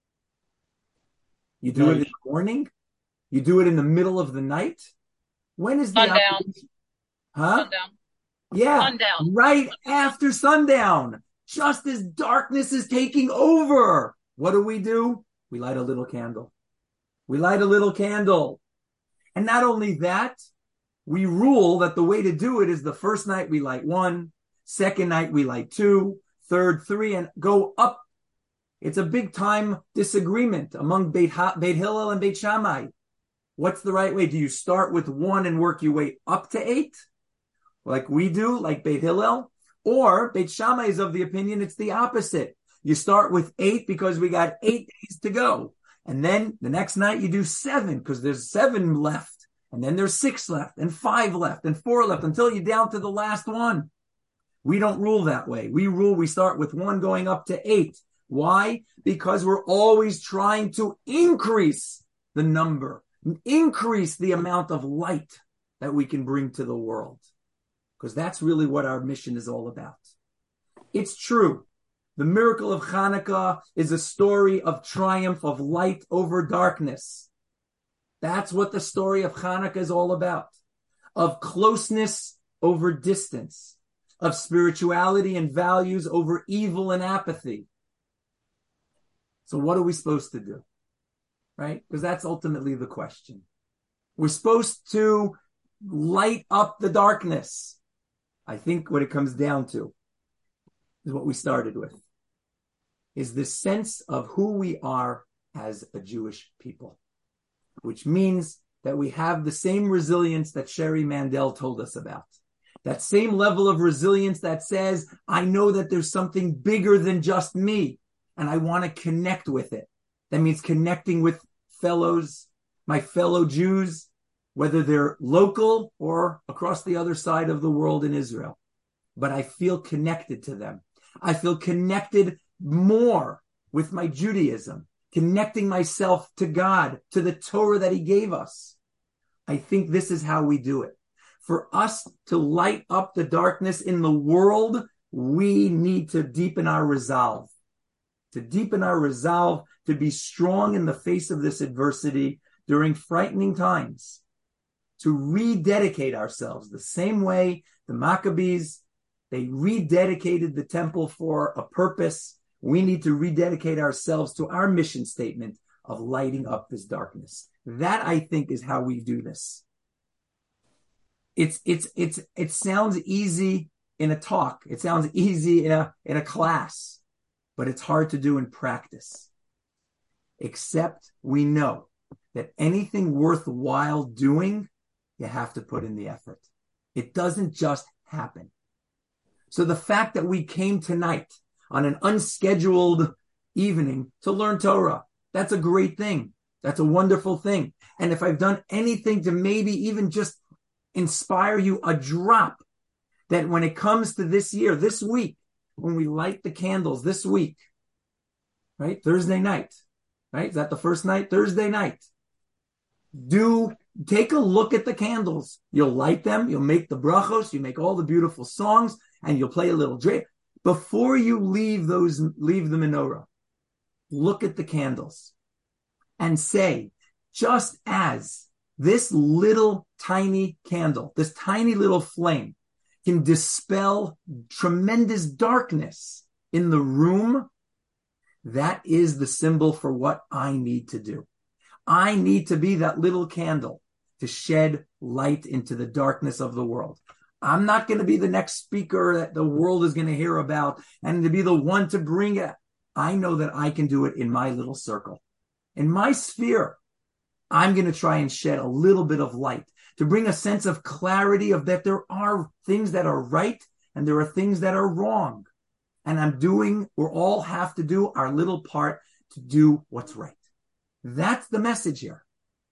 You do night. It in the morning? You do it in the middle of the night? When is the sundown? Huh? Sundown. Yeah, sundown. Right after sundown. Just as darkness is taking over. What do we do? We light a little candle. We light a little candle. And not only that, we rule that the way to do it is the first night we light one, second night we light two, third three, and go up. It's a big time disagreement among Beit, ha- Beit Hillel and Beit Shammai. What's the right way? Do you start with one and work your way up to eight? Like we do, like Beit Hillel? Or Beit Shammai is of the opinion it's the opposite. You start with eight because we got eight days to go. And then the next night you do seven because there's seven left. And then there's six left and five left and four left until you're down to the last one. We don't rule that way. We rule, we start with one going up to eight. Why? Because we're always trying to increase the number, increase the amount of light that we can bring to the world. Because that's really what our mission is all about. It's true. The miracle of Hanukkah is a story of triumph of light over darkness. That's what the story of Hanukkah is all about. Of closeness over distance. Of spirituality and values over evil and apathy. So what are we supposed to do? Right? Because that's ultimately the question. We're supposed to light up the darkness. I think what it comes down to is what we started with. Is this sense of who we are as a Jewish people. Which means that we have the same resilience that Sherry Mandel told us about. That same level of resilience that says, I know that there's something bigger than just me, and I want to connect with it. That means connecting with fellows, my fellow Jews, whether they're local or across the other side of the world in Israel. But I feel connected to them. I feel connected more with my Judaism, connecting myself to God, to the Torah that he gave us. I think this is how we do it. For us to light up the darkness in the world, we need to deepen our resolve. To deepen our resolve, to be strong in the face of this adversity during frightening times. To rededicate ourselves the same way the Maccabees, they rededicated the temple for a purpose. We need to rededicate ourselves to our mission statement of lighting up this darkness. That, I think, is how we do this. It's, it's, it's, it sounds easy in a talk. It sounds easy in a, in a class, but it's hard to do in practice. Except we know that anything worthwhile doing, you have to put in the effort. It doesn't just happen. So the fact that we came tonight on an unscheduled evening to learn Torah, that's a great thing. That's a wonderful thing. And if I've done anything to maybe even just inspire you a drop, that when it comes to this year, this week, when we light the candles this week, right? Thursday night, right? Is that the first night? Thursday night. Do take a look at the candles. You'll light them. You'll make the brachos. You make all the beautiful songs and you'll play a little drink. Before you leave those, leave the menorah, look at the candles and say, just as this little tiny candle, this tiny little flame can dispel tremendous darkness in the room, that is the symbol for what I need to do. I need to be that little candle to shed light into the darkness of the world. I'm not going to be the next speaker that the world is going to hear about and to be the one to bring it. I know that I can do it in my little circle. In my sphere, I'm going to try and shed a little bit of light to bring a sense of clarity of that there are things that are right and there are things that are wrong. And I'm doing, we all have to do our little part to do what's right. That's the message here.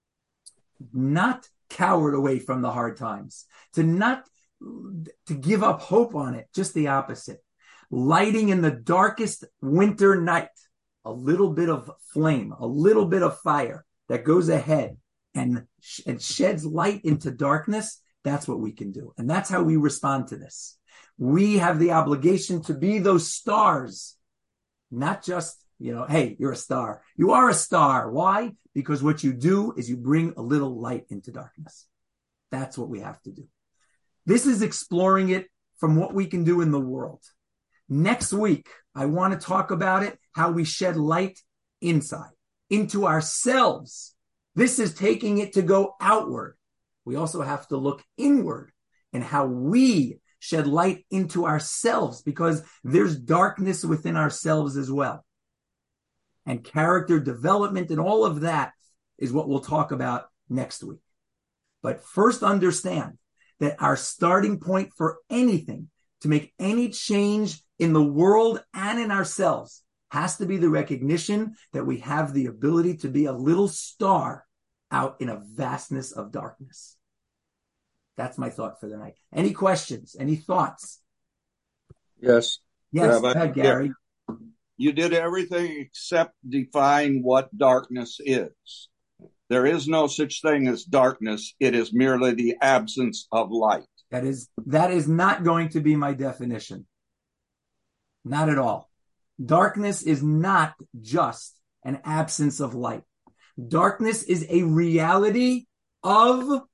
Not cower away from the hard times, to not to give up hope on it, just the opposite. Lighting in the darkest winter night, a little bit of flame, a little bit of fire that goes ahead and, and sheds light into darkness. That's what we can do. And that's how we respond to this. We have the obligation to be those stars, not just, you know, hey, you're a star. You are a star. Why? Because what you do is you bring a little light into darkness. That's what we have to do. This is exploring it from what we can do in the world. Next week, I want to talk about it, how we shed light inside, into ourselves. This is taking it to go outward. We also have to look inward and how we shed light into ourselves, because there's darkness within ourselves as well. And character development and all of that is what we'll talk about next week. But first understand that our starting point for anything, to make any change in the world and in ourselves, has to be the recognition that we have the ability to be a little star out in a vastness of darkness. That's my thought for the night. Any questions? Any thoughts? Yes. Yes, Rabbi, go ahead, Gary. You did everything except define what darkness is. There is no such thing as darkness. It is merely the absence of light. That is, that is not going to be my definition. Not at all. Darkness is not just an absence of light. Darkness is a reality of,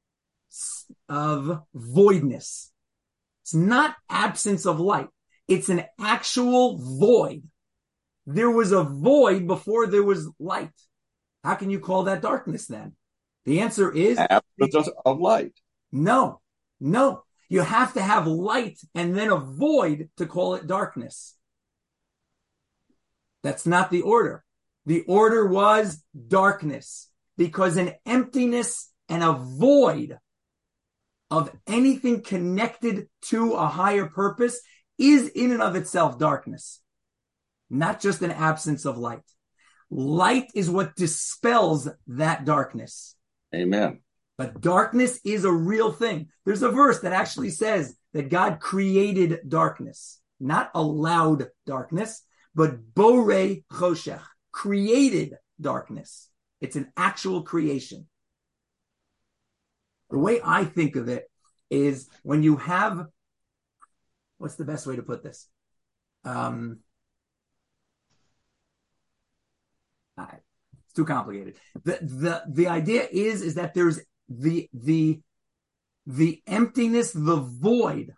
of voidness. It's not absence of light. It's an actual void. There was a void before there was light. How can you call that darkness then? The answer is absence of light. No, no. You have to have light and then a void to call it darkness. That's not the order. The order was darkness, because an emptiness and a void of anything connected to a higher purpose is in and of itself darkness, not just an absence of light. Light is what dispels that darkness. Amen. But darkness is a real thing. There's a verse that actually says that God created darkness, not allowed darkness, but borei choshech, created darkness. It's an actual creation. The way I think of it is when you have, what's the best way to put this? Um, it's too complicated. The, the, the idea is, is that there's the, the, the emptiness, the void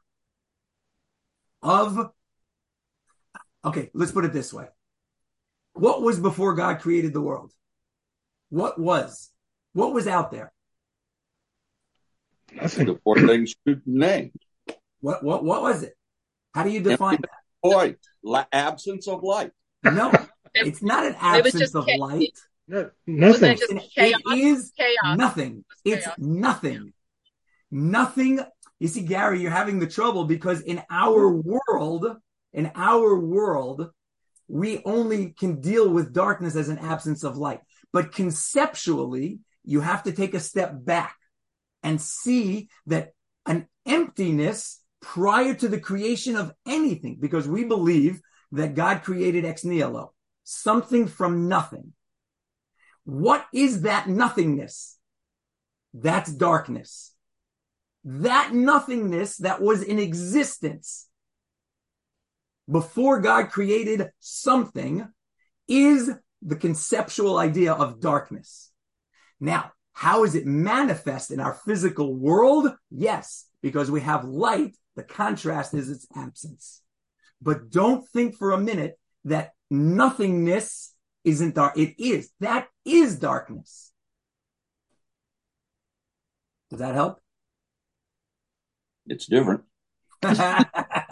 of, okay, let's put it this way. What was before God created the world? What was? What was out there? Nothing. The four things you named. What, what, what was it? How do you define that? Void. La- absence of light. No, it's not an absence of chaos. light. No, nothing. Just It chaos. is Chaos. nothing. It's chaos. nothing. Nothing. You see, Gary, you're having the trouble because in our world, in our world, we only can deal with darkness as an absence of light. But conceptually, you have to take a step back and see that an emptiness prior to the creation of anything, because we believe that God created ex nihilo, something from nothing. What is that nothingness? That's darkness. That nothingness that was in existence before God created something is the conceptual idea of darkness. Now, how is it manifest in our physical world? Yes, because we have light. The contrast is its absence. But don't think for a minute that nothingness isn't dark. It is. That is darkness. Does that help? It's different. I'll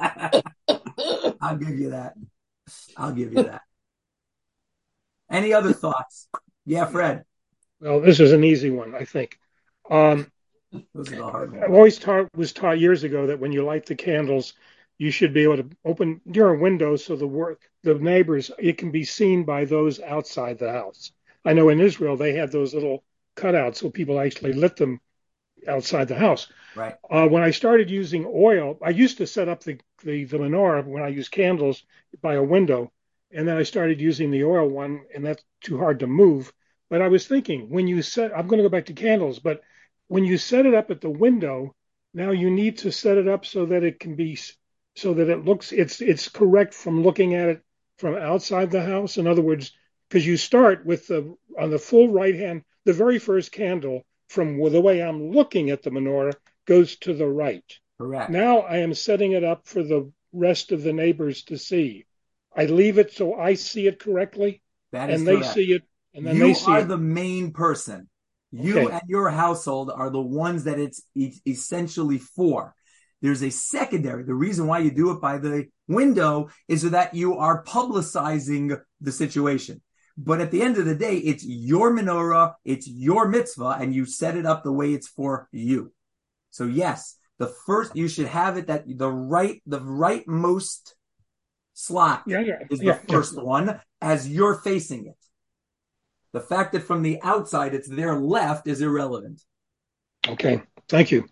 give you that. I'll give you that. Any other thoughts? Yeah, Fred. Well, this is an easy one, I think. Um, Those are the hard I've ones. always taught, was taught years ago that when you light the candles, you should be able to open your window so the work, the neighbors, it can be seen by those outside the house. I know in Israel they had those little cutouts so people actually lit them outside the house. Right. Uh, when I started using oil, I used to set up the, the, the menorah when I use candles by a window, and then I started using the oil one, and that's too hard to move. But I was thinking, when you set, I'm going to go back to candles, but when you set it up at the window, now you need to set it up so that it can be, so that it looks, it's it's correct from looking at it from outside the house. In other words, because you start with the, on the full right hand, the very first candle from the way I'm looking at the menorah goes to the right. Correct. Now I am setting it up for the rest of the neighbors to see. I leave it so I see it correctly, That is and they correct. see it, and then You they see are it. the main person. You Okay. and your household are the ones that it's e- essentially for. There's a secondary. The reason why you do it by the window is so that you are publicizing the situation. But at the end of the day, it's your menorah, it's your mitzvah, and you set it up the way it's for you. So yes, the first, you should have it that the right, the rightmost slot Yeah, yeah, is yeah, the first one as you're facing it. The fact that from the outside it's their left is irrelevant. Okay, thank you.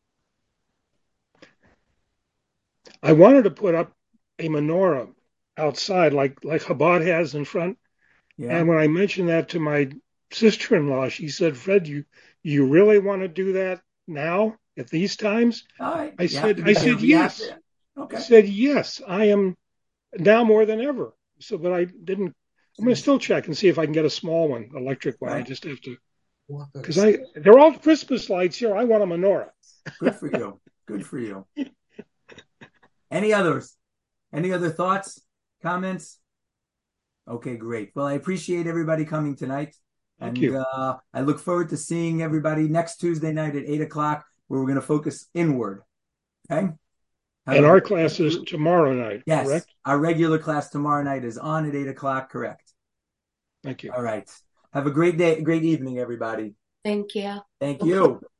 I wanted to put up a menorah outside, like like Chabad has in front. Yeah. And when I mentioned that to my sister-in-law, she said, "Fred, you you really want to do that now at these times?" All right. I You said, have to I be- said you have yes. to- Okay. I said yes. I am now more than ever. So, but I didn't. I'm going to still check and see if I can get a small one, electric one. I Right. just have to, because I they're all Christmas lights here. I want a menorah. Good for you. Good for you. Any others? Any other thoughts, comments? Okay, great. Well, I appreciate everybody coming tonight. Thank and you. Uh, I look forward to seeing everybody next Tuesday night at eight o'clock, where we're going to focus inward. Okay? Have And a our good- class is tomorrow night, Yes, correct? our regular class tomorrow night is on at eight o'clock, correct? Thank you. All right. Have a great day, great evening, everybody. Thank you. Thank you.